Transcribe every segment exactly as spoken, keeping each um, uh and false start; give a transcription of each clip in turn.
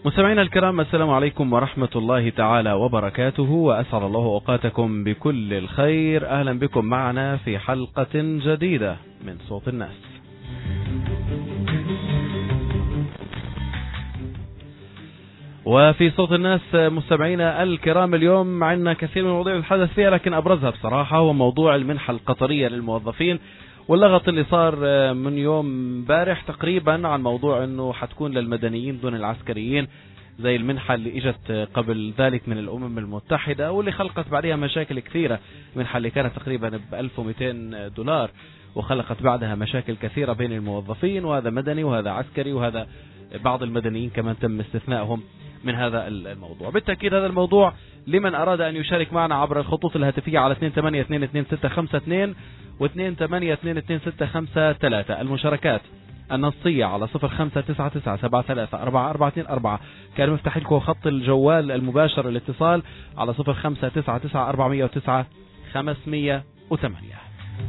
مستمعينا الكرام، السلام عليكم ورحمة الله تعالى وبركاته، وأسعد الله أوقاتكم بكل الخير. أهلا بكم معنا في حلقة جديدة من صوت الناس. وفي صوت الناس مستمعينا الكرام اليوم عندنا كثير من المواضيع الحدث فيها، لكن أبرزها بصراحة هو موضوع المنحة القطرية للموظفين، واللغط اللي صار من يوم امبارح تقريبا عن موضوع انه حتكون للمدنيين دون العسكريين، زي المنحة اللي اجت قبل ذلك من الامم المتحدة واللي خلقت بعدها مشاكل كثيرة. المنحة اللي كانت تقريبا ب ألف ومئتين دولار وخلقت بعدها مشاكل كثيرة بين الموظفين، وهذا مدني وهذا عسكري، وهذا بعض المدنيين كمان تم استثنائهم من هذا الموضوع. بالتأكيد هذا الموضوع لمن أراد أن يشارك معنا عبر الخطوط الهاتفية على اثنين ثمانية اثنين اثنين ستة خمسة اثنين واثنين ثمانية اثنين اثنين ستة خمسة ثلاثة، المشاركات النصية على صفر خمسة تسعة تسعة سبعة ثلاثة أربعة أربعة اثنين أربعة. كان مفتاح لكم خط الجوال المباشر الاتصال على صفر خمسة تسعة تسعة أربعمئة وتسعة خمسمئة وثمانية.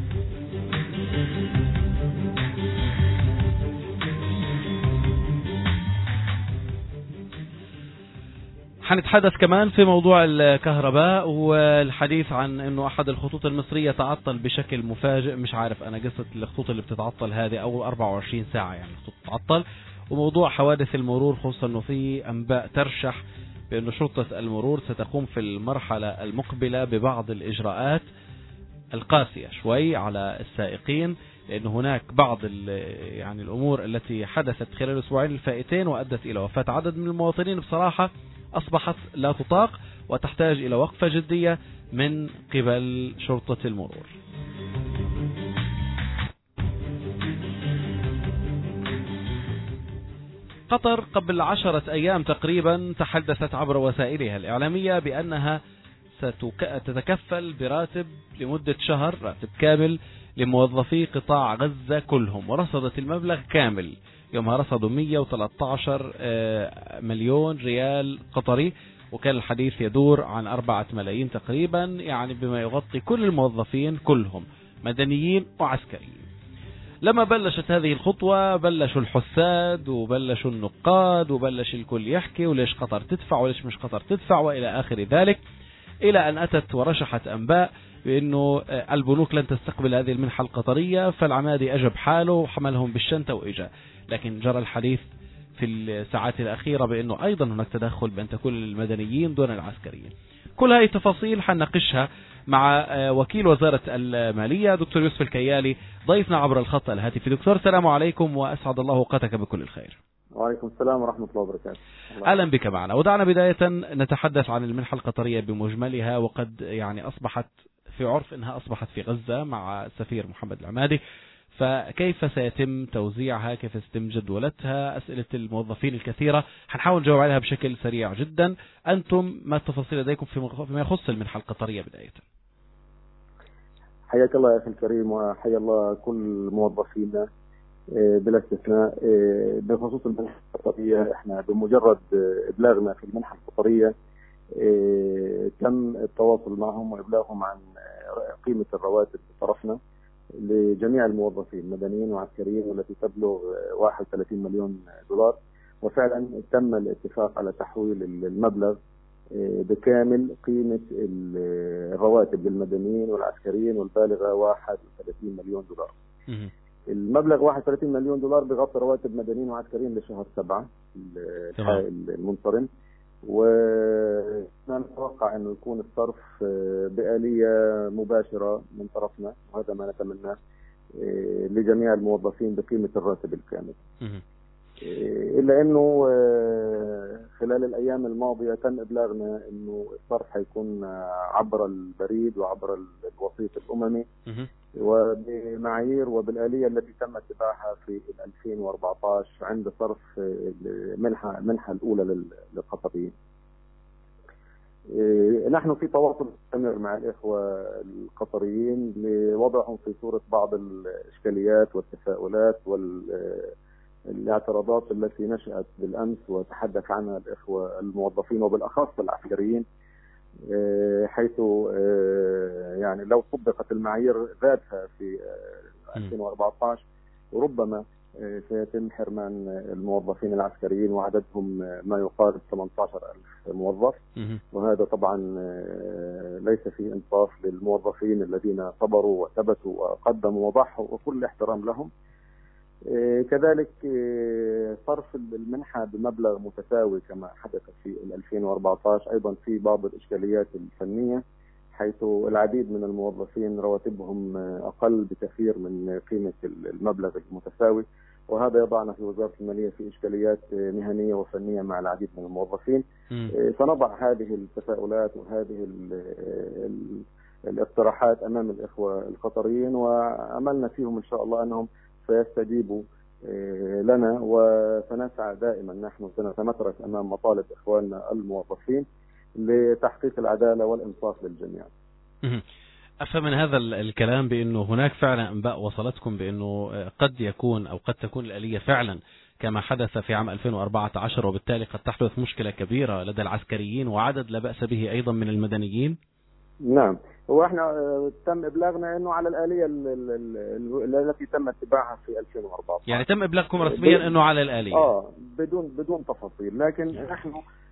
حنتحدث كمان في موضوع الكهرباء والحديث عن انه احد الخطوط المصرية تعطل بشكل مفاجئ. مش عارف انا قصة الخطوط اللي بتتعطل هذه او أربعة وعشرين ساعة يعني الخطوط تتعطل. وموضوع حوادث المرور، خصوصا انه في انباء ترشح بانه شرطة المرور ستقوم في المرحلة المقبلة ببعض الاجراءات القاسية شوي على السائقين، لأن هناك بعض يعني الأمور التي حدثت خلال الأسبوعين الفائتين وأدت إلى وفاة عدد من المواطنين بصراحة أصبحت لا تطاق وتحتاج إلى وقفة جدية من قبل شرطة المرور. قطر قبل عشرة أيام تقريبا تحدثت عبر وسائلها الإعلامية بأنها ستتكفل براتب لمدة شهر، راتب كامل لموظفي قطاع غزة كلهم، ورصدت المبلغ كامل. يومها رصدوا مئة وثلاثة عشر مليون ريال قطري، وكان الحديث يدور عن أربعة ملايين تقريبا، يعني بما يغطي كل الموظفين كلهم مدنيين وعسكريين. لما بلشت هذه الخطوة بلشوا الحساد وبلشوا النقاد وبلش الكل يحكي وليش قطر تدفع وليش مش قطر تدفع وإلى آخر ذلك، إلى أن أتت ورشحت أنباء بأنه البنوك لن تستقبل هذه المنحة القطرية، فالعمادي أجب حاله وحملهم بالشنطة وإجا. لكن جرى الحديث في الساعات الأخيرة بأنه أيضا هناك تدخل بأن تكون المدنيين دون العسكريين. كل هذه التفاصيل حنناقشها مع وكيل وزارة المالية دكتور يوسف الكيالي، ضيفنا عبر الخط الهاتفي. دكتور السلام عليكم وأسعد الله أوقاتك بكل الخير. وعليكم السلام ورحمة الله وبركاته. أهلا بك معنا. ودعنا بداية نتحدث عن المنحة القطرية بمجملها، وقد يعني أصبحت في عرف أنها أصبحت في غزة مع السفير محمد العمادي، فكيف سيتم توزيعها؟ كيف سيتم جدولتها؟ أسئلة الموظفين الكثيرة حنحاول نجاوب عليها بشكل سريع جدا. أنتم ما التفاصيل لديكم فيما يخص المنحة القطرية بداية؟ حياك الله يا أخي الكريم، وحيا الله كل موظفينا بلا استثناء. بخصوص المنحة القطرية، احنا بمجرد إبلاغنا في المنحة القطرية تم التواصل معهم وإبلاغهم عن قيمة الرواتب بطرفنا لجميع الموظفين مدنيين وعسكريين، والتي تبلغ واحد وثلاثين مليون دولار. وفعلا تم الاتفاق على تحويل المبلغ بكامل قيمة الرواتب للمدنيين والعسكريين، والبالغة واحد وثلاثين مليون دولار. المبلغ واحد وثلاثين مليون دولار بغطي رواتب مدنيين وعسكريين لشهر سبعة المنصرم، ونتوقع انه يكون الصرف بآلية مباشرة من طرفنا، وهذا ما نتمناه لجميع الموظفين بقيمة الراتب الكامل. إلا أنه خلال الأيام الماضية تم إبلاغنا أنه الصرف حيكون عبر البريد وعبر الوسيط الأممي وبمعايير وبالآلية التي تم اتباعها في ألفين وأربعة عشر عند صرف المنحة المنحة الأولى للقطريين. نحن في تواصل مستمر مع الإخوة القطريين لوضعهم في صورة بعض الإشكاليات والتساؤلات والاعتراضات التي نشأت بالأمس وتحدث عنها الإخوة الموظفين وبالأخص العسكريين، حيث يعني لو طبقت المعايير ذاتها في ألفين وأربعة عشر وربما سيتم حرمان الموظفين العسكريين وعددهم ما يقارب ثمانية عشر ألف موظف، وهذا طبعا ليس فيه إنصاف للموظفين الذين صبروا وثبتوا وقدموا وضحوا، وكل احترام لهم. كذلك صرف المنحة بمبلغ متساوي كما حدث في ألفين وأربعة عشر أيضا في بعض الإشكاليات الفنية، حيث العديد من الموظفين رواتبهم أقل بكثير من قيمة المبلغ المتساوي، وهذا يضعنا في وزارة المالية في إشكاليات مهنية وفنية مع العديد من الموظفين. م. سنضع هذه التساؤلات وهذه ال ال الاقتراحات أمام الإخوة القطريين، وأملنا فيهم إن شاء الله أنهم سيستجيبوا لنا، وسنسعى دائما نحن سنتمترك أمام مطالب إخواننا الموظفين لتحقيق العدالة والإنصاف للجميع. أفهم من هذا الكلام بأنه هناك فعلا أنباء وصلتكم بأنه قد يكون أو قد تكون الآلية فعلا كما حدث في عام ألفين وأربعة عشر، وبالتالي قد تحدث مشكلة كبيرة لدى العسكريين وعدد لا بأس به أيضا من المدنيين؟ نعم، هو احنا تم ابلاغنا انه على الآلية التي تم اتباعها في ألفين وأربعة عشر، يعني تم ابلاغكم رسميا انه على الآلية اه بدون بدون تفاصيل، لكن نحن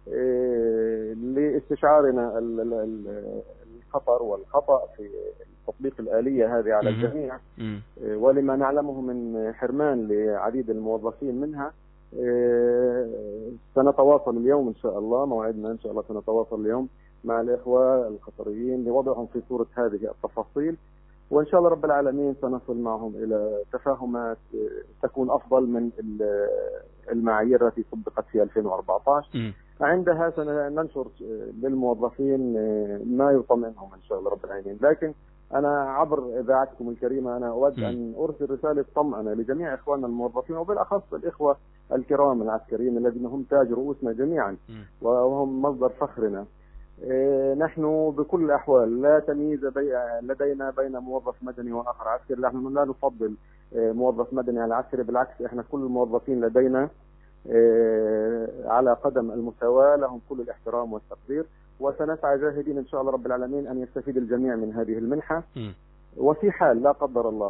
اه لاستشعارنا الخطر والخطأ في تطبيق الآلية هذه على الجميع، اه ولما نعلمه من حرمان لعديد الموظفين منها، اه سنتواصل اليوم ان شاء الله، موعدنا ان شاء الله سنتواصل اليوم مع الإخوة القطريين لوضعهم في صورة هذه التفاصيل، وإن شاء الله رب العالمين سنصل معهم إلى تفاهمات تكون أفضل من المعايير التي طبقت في ألفين وأربعة عشر. عندها سننشر للموظفين ما يطمئنهم إن شاء الله رب العالمين. لكن أنا عبر إذاعتكم الكريمة أنا أود أن أرسل رسالة طمأنة لجميع إخواننا الموظفين، وبالأخص الإخوة الكرام العسكريين الذين هم تاج رؤوسنا جميعا وهم مصدر فخرنا. نحن بكل الأحوال لا تمييز لدينا بين موظف مدني وآخر عسكري، نحن لا نفضل موظف مدني على عسكري، بالعكس احنا كل الموظفين لدينا على قدم المساواة، لهم كل الاحترام والتقدير، وسنسعى جاهدين إن شاء الله رب العالمين أن يستفيد الجميع من هذه المنحة. وفي حال لا قدر الله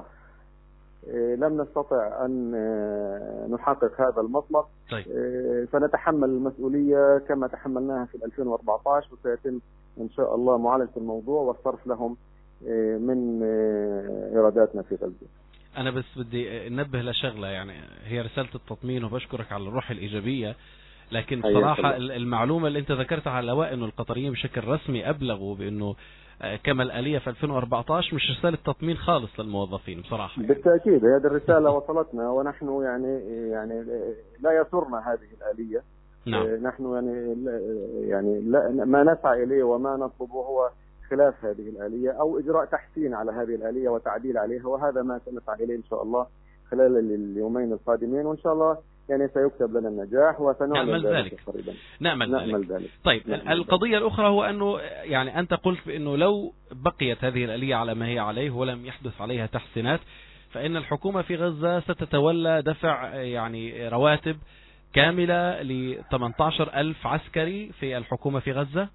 لم نستطع أن نحقق هذا المطلب، طيب. سنتحمل المسؤولية كما تحملناها في ألفين وأربعة عشر، وسيتم إن شاء الله معالجة الموضوع والصرف لهم من إيراداتنا في غزة. أنا بس بدي أنبه لشغلة، يعني هي رسالة التطمين وبشكرك على الروح الإيجابية، لكن بصراحة المعلومة اللي أنت ذكرتها على الهواء إنه القطريين بشكل رسمي أبلغوا بأنه كما الآلية في ألفين وأربعة عشر مش رسالة تطمين خالص للموظفين بصراحة. يعني. بالتأكيد هذه الرسالة وصلتنا، ونحن يعني يعني لا يسرنا هذه الآلية. نعم. نحن يعني يعني لا ما نسعى إليه وما نطلبه هو خلاف هذه الآلية أو إجراء تحسين على هذه الآلية وتعديل عليها، وهذا ما سنسعى إليه إن شاء الله خلال اليومين القادمين، وإن شاء الله يعني سيكتب لنا النجاح وسنعمل ذلك قريبا. نعمل, نعمل ذلك. ذلك. طيب نعمل القضية ذلك. الأخرى هو أنه يعني أنت قلت بأنه لو بقيت هذه الآلية على ما هي عليه ولم يحدث عليها تحسينات، فإن الحكومة في غزة ستتولى دفع يعني رواتب كاملة ل ثمانية عشر ألف عسكري في الحكومة في غزة.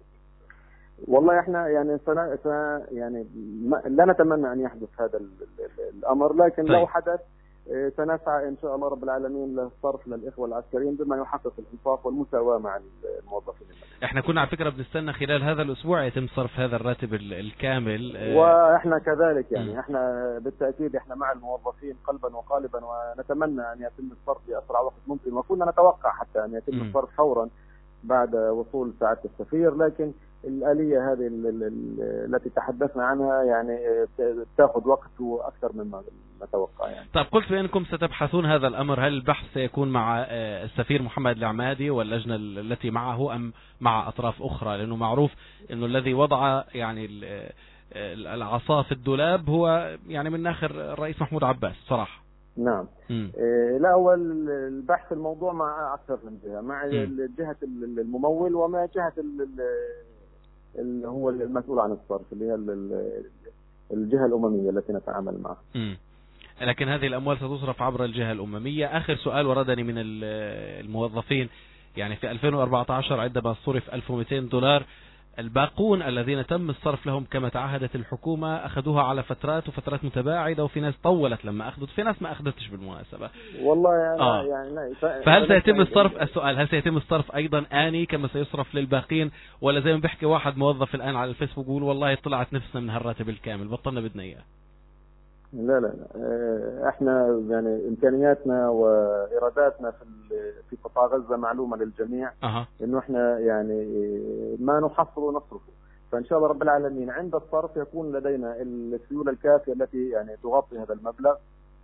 والله احنا يعني سنة سنة يعني لا نتمنى ان يحدث هذا الامر، لكن طيب. لو حدث سنسعى ان شاء الله رب العالمين للصرف للاخوه العسكريين بما يحقق الانصاف والمساواه مع الموظفين. احنا كنا على فكره بنستنى خلال هذا الاسبوع يتم صرف هذا الراتب الكامل، واحنا كذلك يعني م. احنا بالتاكيد احنا مع الموظفين قلبا وقالبا، ونتمنى ان يتم الصرف باسرع وقت ممكن، وكنا نتوقع حتى ان يتم م. الصرف فورا بعد وصول سعاده السفير، لكن الآلية هذه التي تحدثنا عنها يعني تأخذ وقت أكثر مما نتوقع يعني. طيب قلت بأنكم ستبحثون هذا الأمر، هل البحث سيكون مع السفير محمد العمادي واللجنة التي معه أم مع أطراف أخرى؟ لأنه معروف أنه الذي وضع يعني العصا في الدولاب هو يعني من آخر الرئيس محمود عباس صراحة. نعم. إيه لا هو البحث الموضوع مع أكثر من جهة، مع جهة الممول ومع جهة اللي هو المسؤول عن الصرف اللي هي الجهة الأممية التي نتعامل معها. امم لكن هذه الأموال ستصرف عبر الجهة الأممية. آخر سؤال وردني من الموظفين، يعني في ألفين وأربعة عشر عندما صرف ألف ومئتين دولار الباقون الذين تم الصرف لهم كما تعهدت الحكومة أخذوها على فترات وفترات متباعدة، وفي ناس طولت لما أخذت، في ناس ما أخذتش بالمناسبة. والله يعني, آه. يعني لا. فهل سيتم الصرف، السؤال هل سيتم الصرف أيضا آني كما سيصرف للباقين، ولا زي ما بيحكي واحد موظف الآن على الفيسبوك يقول والله طلعت نفسنا من هالراتب الكامل بطلنا بدنا إياه؟ لا لا لا، احنا يعني امكانياتنا واراداتنا في في قطاع غزه معلومه للجميع. أه. انه احنا يعني ما نحصل ونصرفه، فان شاء الله رب العالمين عند الصرف يكون لدينا السيوله الكافيه التي يعني تغطي هذا المبلغ،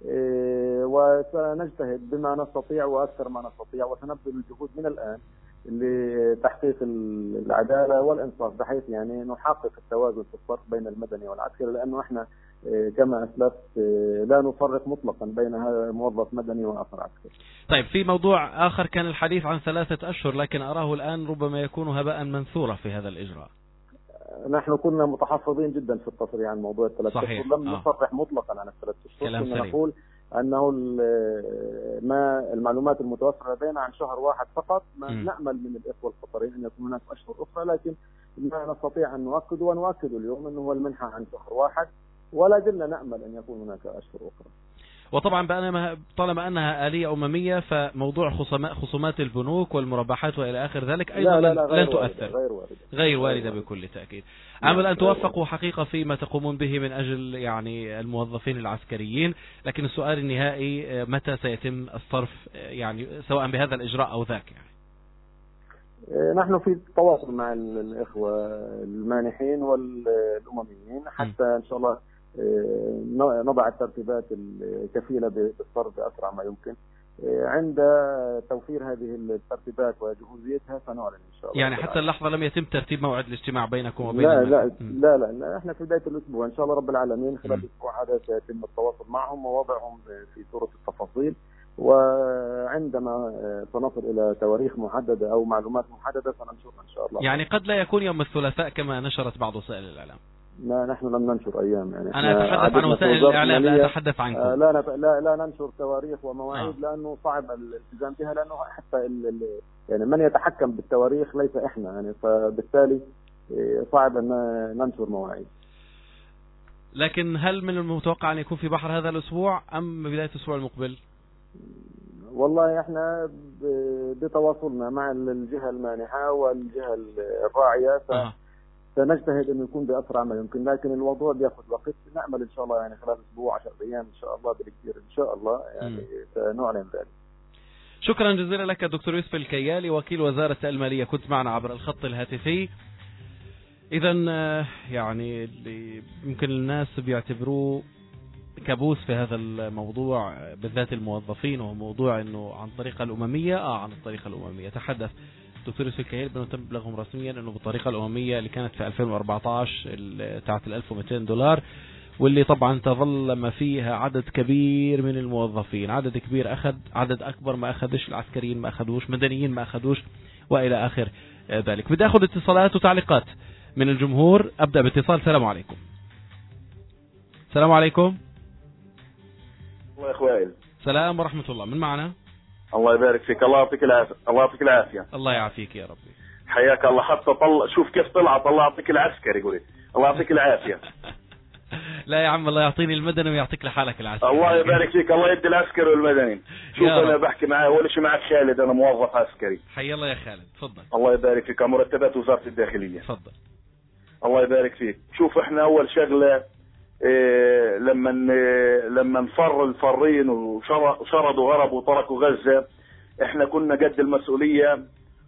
وسنجتهد بما نستطيع واكثر ما نستطيع، وسنبذل الجهود من الان لتحقيق العداله والانصاف، بحيث يعني نحقق التوازن في الصرف بين المدني والعسكري، لانه احنا كما أسلفت لا نفرق مطلقا بين هذا موظف مدني وآخر عسكري. طيب، في موضوع آخر كان الحديث عن ثلاثة أشهر، لكن أراه الآن ربما يكون هباء منثورا في هذا الإجراء. نحن كنا متحفظين جدا في التصريح عن موضوع الثلاثة أشهر، لم آه. نصرح مطلقا عن الثلاثة أشهر، كنا سليم. نقول أنه ما المعلومات المتوفرة لدينا عن شهر واحد فقط، ما م. نأمل من الإخوة القطريين أن يكون هناك أشهر أخرى، لكن ما نستطيع أن نؤكد ونؤكد اليوم أنه هو المنحة عن شهر واحد، ولا زلنا نأمل أن يكون هناك أشهر أخرى. وطبعا طالما أنها آلية أممية، فموضوع خصومات البنوك والمربحات وإلى آخر ذلك أيضا لا لا لا لن تؤثر، غير واردة, غير واردة بكل تأكيد. أمل أن توفقوا حقيقة فيما تقومون به من أجل يعني الموظفين العسكريين، لكن السؤال النهائي متى سيتم الصرف، يعني سواء بهذا الإجراء أو ذاك؟ يعني نحن في تواصل مع الإخوة المانحين والأمميين حتى إن شاء الله نضع الترتيبات الكفيلة بالصرف بأسرع ما يمكن. عند توفير هذه الترتيبات وجهوزيتها سنعلن إن شاء الله. يعني حتى اللحظة لم يتم ترتيب موعد الاجتماع بينكم وبين لا لا, لا لا لا احنا في بداية الأسبوع إن شاء الله رب العالمين، خلال الأسبوع هذا سيتم التواصل معهم ووضعهم في صورة التفاصيل، وعندما سنصل إلى تواريخ محددة أو معلومات محددة سننشرها إن شاء الله. يعني قد لا يكون يوم الثلاثاء كما نشرت بعض وسائل الإعلام. لا، نحن لم ننشر أيام، يعني أنا أتحدث عن وسائل الإعلام، لا أتحدث عنكم. آه لا, لا لا ننشر تواريخ ومواعيد آه. لأنه صعب الالتزام بها، لأنه حتى ال ال يعني من يتحكم بالتواريخ ليس إحنا، يعني فبالتالي صعب أن ننشر مواعيد. لكن هل من المتوقع أن يكون في بحر هذا الأسبوع أم بداية الأسبوع المقبل؟ والله احنا بتواصلنا مع الجهة المانحة والجهة الراعية آه. سنجتهد أن يكون بأسرع ما يمكن، لكن الموضوع بياخذ وقت. نأمل إن شاء الله يعني خلال أسبوع عشر أيام إن شاء الله بالكثير إن شاء الله يعني م. سنعلن ذلك. شكرا جزيلا لك دكتور يوسف الكيالي، وكيل وزارة المالية، كنت معنا عبر الخط الهاتفي. إذا يعني اللي يمكن الناس بيعتبروه كابوس في هذا الموضوع بالذات الموظفين، وهو موضوع إنه عن طريقة الأممية آه عن الطريقة الأممية. تحدث دكتور يوسف الكيالي بأنه تم بلغهم رسميا أنه بالطريقة الأممية اللي كانت في ألفين وأربعة عشر تاعت ألف ومئتين دولار، واللي طبعا تظل ما فيها عدد كبير من الموظفين، عدد كبير أخذ، عدد أكبر ما أخذش، العسكريين ما أخذوش، مدنيين ما أخذوش، وإلى آخر ذلك. بدي أخذ اتصالات وتعليقات من الجمهور. أبدأ باتصال. السلام عليكم. السلام عليكم. الله إخوائي. سلام ورحمة الله. من معنا؟ الله يبارك فيك. الله يعطيك العافية. الله يعطيك العافية. الله يعافيك يا ربي. حياك الله. حتى طلع، شوف كيف طلعت. الله يعطيك العسكري يقول. الله يعطيك العافية. لا يا عم، الله يعطيني المدني ويعطيك لحالك العسكري. الله يبارك فيك. الله يدي العسكري والمدني. شوف انا بحكي معاه ولا شيء، معك خالد، انا موظف عسكري. حي الله يا خالد، تفضل. الله يبارك فيك. مرتبات وزارة الداخلية. تفضل. الله يبارك فيك. شوف احنا اول شغله إيه لما إيه لما انفر الفرين وشردوا هربوا وتركوا غزة، احنا كنا قد المسؤولية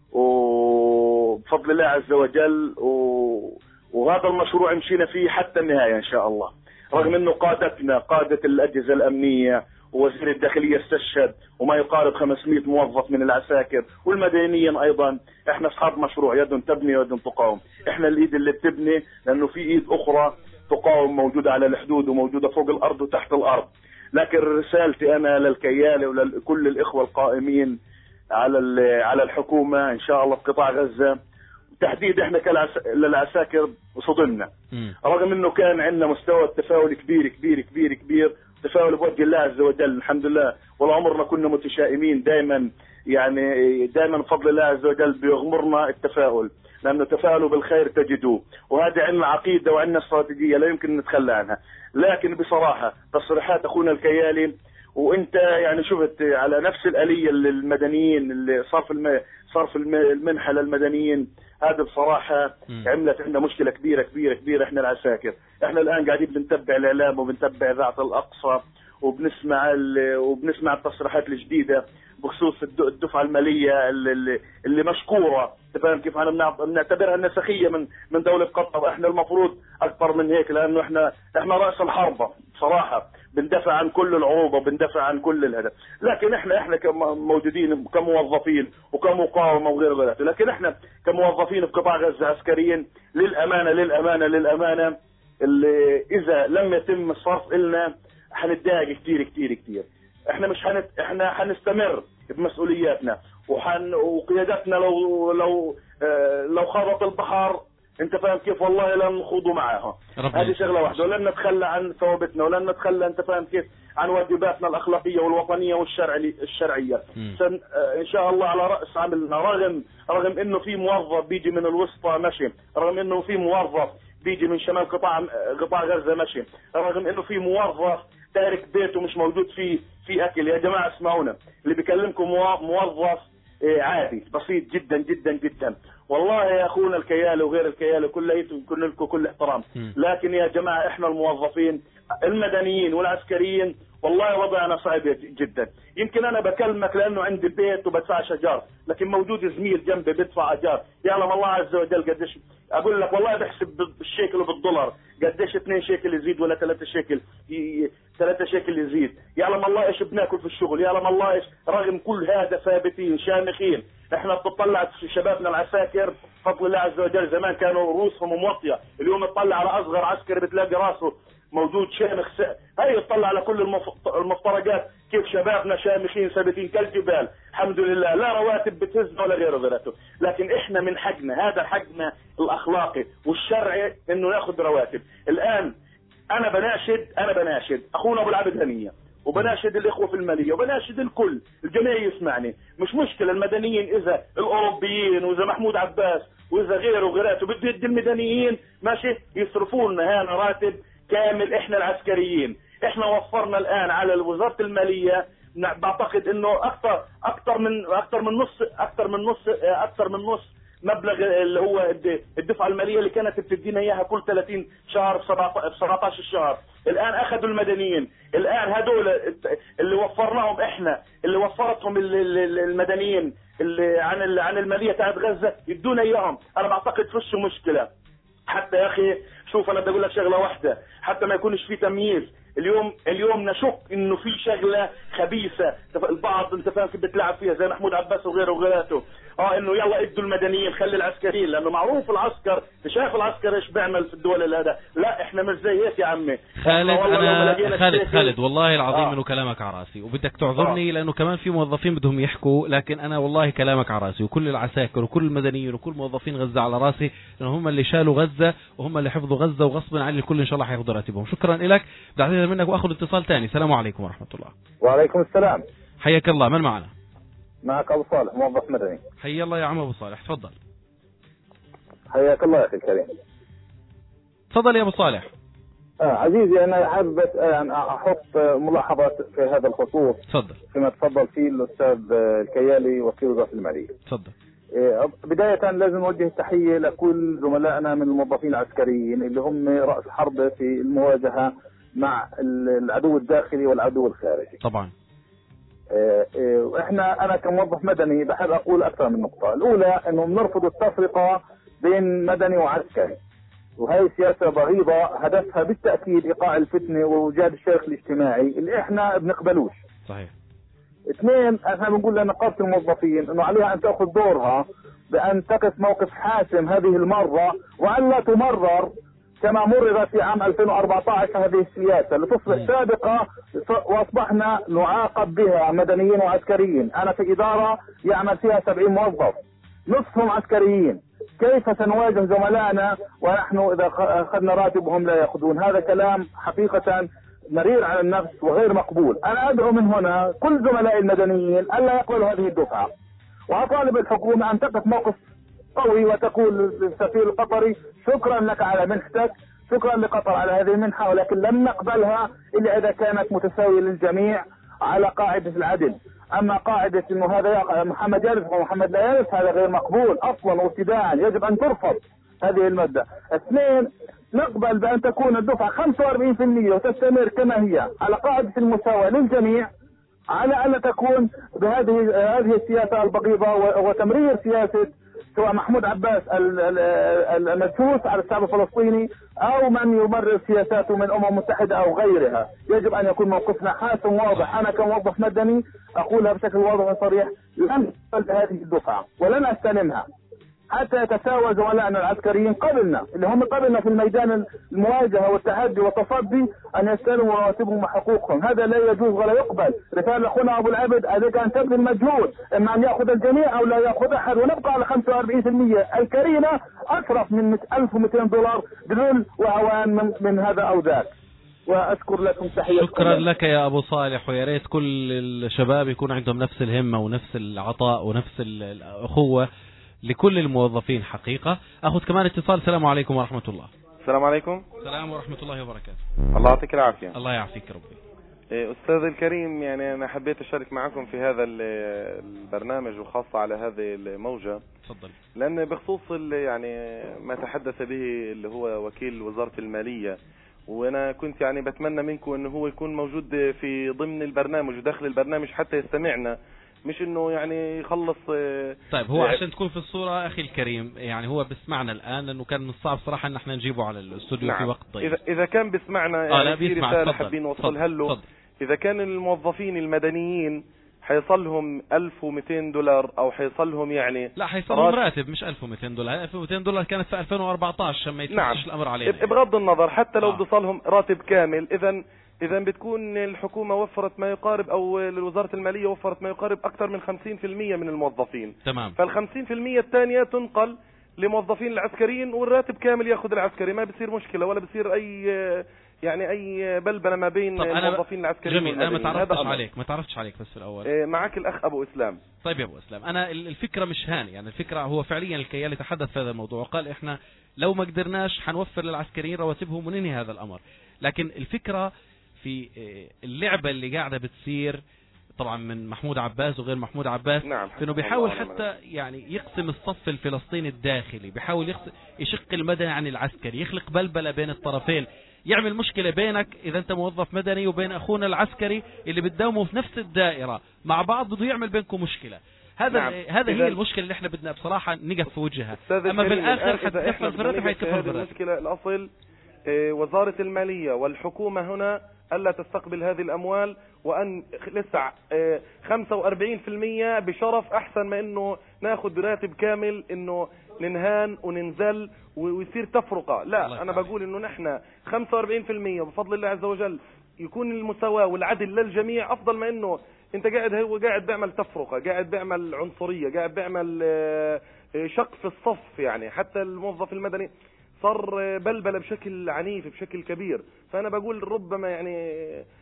وبفضل الله عز وجل، وهذا المشروع مشينا فيه حتى النهاية ان شاء الله، رغم انه قادتنا قادة الاجهزة الامنية ووزير الداخلية استشهد وما يقارب خمسمئة موظف من العساكر والمدنيين ايضا. احنا اصحاب مشروع يد تبني ويد تقاوم. احنا الايد اللي بتبني، لانه في ايد اخرى تقاوم موجودة على الحدود وموجودة فوق الارض وتحت الارض. لكن رسالتي انا للكيالي ولكل الاخوة القائمين على على الحكومة ان شاء الله في قطاع غزة تحديد، احنا كالعساكر صدمنا، رغم انه كان عندنا مستوى التفاؤل كبير كبير كبير كبير، تفاؤل بوجه الله عز وجل الحمد لله، ولا عمرنا كنا متشائمين، دائما يعني دائما بفضل الله عز وجل بيغمرنا التفاؤل، لأنه تفاؤلوا بالخير تجدوه، وهذا عندنا عقيدة وعندنا استراتيجية لا يمكن نتخلى عنها. لكن بصراحة تصريحات أخونا الكيالي، وانت يعني شفت على نفس الآلية للمدنيين اللي صرف الم... صرف المنحة للمدنيين، هذا بصراحة م. عملت عندنا مشكلة كبيرة كبيرة كبيرة. احنا العساكر احنا الآن قاعدين بنتبع الإعلام وبنتبع إذاعة الأقصى وبنسمع ال... وبنسمع التصريحات الجديدة بخصوص الدفعة المالية اللي, اللي مشكورة. تفهم كيف؟ احنا بنعتبرها نسخية من من دولة قطر. احنا المفروض أكثر من هيك، لأنه احنا احنا رأس الحربة بصراحة، بندافع عن كل العروبة وبندافع عن كل الهدف. لكن احنا احنا كموجودين كموظفين وكمقاومة وغير ذلك، لكن احنا كموظفين في قطاع غزة عسكريين للأمانة للأمانة للأمانة اللي إذا لم يتم الصرف إلنا حنتضايق كتير كتير كتير. احنا مش حنت... احنا حنستمر بمسؤولياتنا وحن وقيادتنا لو لو اه لو خرط البحر انت فاهم كيف، والله لن نخوضوا معاها. هذه شغله واحده، ولن نتخلى عن ثوابتنا، ولن نتخلى انت فاهم كيف عن واجباتنا الاخلاقيه والوطنيه والشرعيه الشرعيه. سن... اه ان شاء الله على راس عملنا، رغم رغم انه في موظف بيجي من الوسطى مشي، رغم انه في موظف بيجي من شمال قطاع قطاع غزه مشي، رغم انه في موظف تارك بيته مش موجود فيه في اكل. يا جماعه اسمعونا، اللي بيكلمكم موظف عادي بسيط جدا جدا جدا. والله يا اخونا الكيالي وغير الكيالي كليتكم كل لكم كل احترام، لكن يا جماعه احنا الموظفين المدنيين والعسكريين والله وضعنا صعب جدا. يمكن انا بكلمك لانه عندي بيت وبدفع اجار، لكن موجود زميل جنبي بدفع اجار، يعلم الله عز وجل قديش. اقول لك والله بحسب بالشيكل وبالدولار قديش اثنين شيكل يزيد ولا ثلاثة شيكل ثلاثة شيكل يزيد. يعلم الله ايش بناكل في الشغل، يعلم الله ايش. رغم كل هذا ثابتين شامخين. احنا بتطلع في شبابنا العساكر بفضل الله عز وجل، زمان كانوا رؤوسهم موطيه، اليوم تطلع على اصغر عسكري بتلاقي راسه موجود شامخ. هاي تطلع على كل المفترقات كيف شبابنا شامخين ثابتين كالجبال الحمد لله، لا رواتب بتهزنا ولا غير ذاته. لكن احنا من حقنا، هذا حقنا الاخلاقي والشرعي انه ناخذ رواتب. الان انا بناشد انا بناشد اخونا ابو العبد هنيه، وبناشد الاخوه في الماليه، وبناشد الكل الجميع يسمعني. مش مشكله المدنيين اذا الاوروبيين واذا محمود عباس واذا غيره وغيراته بده يدي المدنيين ماشي، يصرفوا لنا هنا راتب كامل. احنا العسكريين احنا وفرنا الان على وزاره الماليه بعتقد انه اكثر اكثر من اكثر من نص اكثر من نص اكثر من نص مبلغ اللي هو الدفعه الماليه اللي كانت بتدينا اياها كل ثلاثين شهر في سبعطعش شهر. الان اخذوا المدنيين، الان هذول اللي وفرناهم احنا اللي وفرتهم المدنيين اللي عن عن الماليه تاعت غزه يدونا اياهم. انا بعتقد فيش مشكله. حتى يا اخي شوف انا بدي اقول لك شغله واحده، حتى ما يكونش في تمييز. اليوم اليوم نشك انه في شغله خبيثه البعض انت فاهم كيف بتلعب فيها زي محمود عباس وغيره وغيراته، اه انه يلا ادوا المدنيين خلي العسكريين، لانه معروف العسكر شايف العسكر ايش بيعمل في الدول اللي هذا. لا احنا مش زي هيك يا عمي خالد. انا خالد خالد والله العظيم آه. انه كلامك على راسي، وبدك تعذرني آه. لانه كمان في موظفين بدهم يحكوا، لكن انا والله كلامك على راسي، وكل العساكر وكل المدنيين وكل موظفين غزه على راسي، لانه هم اللي شالوا غزه وهم اللي حفظوا غزه، وغصبا عن الكل ان شاء الله حياخذوا راتبهم. شكرا لك. بدي اعتذر منك واخذ اتصال ثاني. السلام عليكم ورحمه الله. وعليكم السلام. حياك الله. من معنا؟ معك ابو صالح موظف مدني. حيا الله يا عم ابو صالح، تفضل. حياك الله يا اخي الكريم. تفضل يا ابو صالح. آه عزيزي انا حابب ان احط ملاحظات في هذا الخصوص. تفضل. فيما تفضل فيه الاستاذ الكيالي وكيل وزاره الماليه. تفضل. بدايه لازم نوجه التحيه لكل زملائنا من الموظفين العسكريين اللي هم راس حربه في المواجهه مع العدو الداخلي والعدو الخارجي. طبعا. واحنا انا كموظف مدني بحب اقول اكثر من نقطه. الاولى انه بنرفض التفرقه بين مدني وعسكري، وهي سياسه بغيضه هدفها بالتاكيد ايقاع الفتنه وايجاد الشرخ الاجتماعي اللي احنا بنقبلوش. صحيح. اثنين، احنا بنقول لنقابه الموظفين انه عليها ان تاخذ دورها بان تقف موقف حاسم هذه المره، والا تمرر كما مرر في عام ألفين وأربعة عشر هذه السياسة لتصبح سابقة واصبحنا نعاقب بها مدنيين وعسكريين. انا في ادارة يعمل فيها سبعين موظف نصفهم عسكريين، كيف سنواجه زملائنا ونحن اذا اخذنا راتب وهم لا ياخذون؟ هذا كلام حقيقة مرير على النفس وغير مقبول. انا ادعو من هنا كل زملائي المدنيين الا يقبلوا هذه الدفعة، واطالب الحكومة ان تقف موقف قوي وتقول للسفير القطري شكرا لك على منحتك، شكرا لقطر على هذه المنحة، ولكن لن نقبلها الا اذا كانت متساوية للجميع على قاعدة العدل. اما قاعدة انه هذا محمد يرث ومحمد لا يرث هذا غير مقبول اصلا وابتداء، يجب ان ترفض هذه المادة. اثنين، نقبل بان تكون الدفعة خمسة وأربعين بالمئة وتستمر كما هي على قاعدة المساواة للجميع، على ان تكون بهذه هذه السياسة البغيضة وتمرير سياسة سواء محمود عباس المدسوس على الشعب الفلسطيني او من يمرر سياساته من الامم المتحدة او غيرها. يجب ان يكون موقفنا حاسم واضح. انا كموظف مدني اقولها بشكل واضح وصريح، لن اقبل بهذه الدفعة ولن استلمها حتى يتساوى زملائنا العسكريين قبلنا اللي هم قبلنا في الميدان المواجهة والتحدي والتصدي ان يستلموا رواتبهم وحقوقهم. هذا لا يجوز ولا يقبل. رسالة اخونا ابو العبد عليك ان تبذل مجهود، اما ان ياخذ الجميع او لا ياخذ احد، ونبقى على خمسة وأربعين بالمئة الكريمة اصرف من ألف ومئتين دولار دلول وهوان من, من هذا او ذاك. واشكر لكم تحية. شكرا لك يا ابو صالح، ويا ريت كل الشباب يكون عندهم نفس الهمة ونفس العطاء ونفس الاخوة لكل الموظفين حقيقة. أخذ كمان اتصال. السلام عليكم ورحمة الله. السلام عليكم. السلام ورحمة الله وبركاته. الله يعطيك العافية. الله يعافيك ربي. أستاذ الكريم، يعني أنا حبيت أشارك معكم في هذا البرنامج وخاصة على هذه الموجة. تفضل. لأن بخصوص يعني ما تحدث به اللي هو وكيل وزارة المالية، وأنا كنت يعني بتمنى منكم أنه هو يكون موجود في ضمن البرنامج وداخل البرنامج حتى يستمعنا، مش انه يعني يخلص. طيب هو عشان تكون في الصورة اخي الكريم، يعني هو بسمعنا الان، لانه كان من الصعب صراحة ان احنا نجيبه على الاستوديو. نعم. في وقت ضيق. اذا اذا كان بسمعنا يعني آه لا في رسالة حابين نوصلها له. اذا كان الموظفين المدنيين حيصلهم ألف ومئتين دولار او حيصلهم يعني لا حيصلهم راتب مش ألف ومئتين دولار. ألف ومئتين دولار كانت في ألفين وأربعة عشر عشان ما يتفتش. نعم. الامر علينا يعني. بغض النظر حتى لو آه. بصلهم راتب كامل، اذا إذا بتكون الحكومة وفرت ما يقارب أو وزارة المالية وفرت ما يقارب أكثر من خمسين بالمئة من الموظفين. تمام. فالخمسين بالمئة الثانية تنقل لموظفين العسكريين والراتب كامل يأخذ العسكري، ما بصير مشكلة ولا بصير أي يعني أي بلبلة ما بين الموظفين العسكريين. جميل. أنا ما تعرفتش عليك ما تعرفتش عليك بس في الأول. معك الأخ أبو إسلام. طيب يا أبو إسلام، أنا الفكرة مش هاني، يعني الفكرة هو فعليا الكيال تحدث في هذا الموضوع وقال إحنا لو ما قدرناش حنوفر للعسكريين رواتبهم وننهي هذا الأمر. لكن الفكرة في اللعبة اللي قاعدة بتصير طبعا من محمود عباس وغير محمود عباس. نعم. انه بيحاول حتى يعني يقسم الصف الفلسطيني الداخلي، بيحاول يشق المدني عن العسكري، يخلق بلبلة بين الطرفين، يعمل مشكلة بينك اذا انت موظف مدني وبين اخونا العسكري اللي بتداوموا في نفس الدائرة مع بعض، بده يعمل بينكم مشكلة. هذا نعم. هذا هي المشكلة اللي احنا بدنا بصراحة نقف في وجهها. اما بالاخر حتكفل في الراتب حيكفل الراتب. المشكلة الاصل وزارة المالية والحكومة هنا ألا تستقبل هذه الأموال، وأن لسه خمسة وأربعين بالمئة بشرف أحسن ما إنه ناخذ راتب كامل، إنه ننهان وننزل ويصير تفرقة. لا، أنا بقول إنه نحن خمسة وأربعين بالمئة بفضل الله عز وجل يكون المساواة والعدل للجميع أفضل ما إنه أنت قاعد هو قاعد بيعمل تفرقة، قاعد بيعمل عنصرية، قاعد بيعمل شق في الصف. يعني حتى الموظف المدني صار بلبلة بشكل عنيف بشكل كبير. فأنا بقول ربما يعني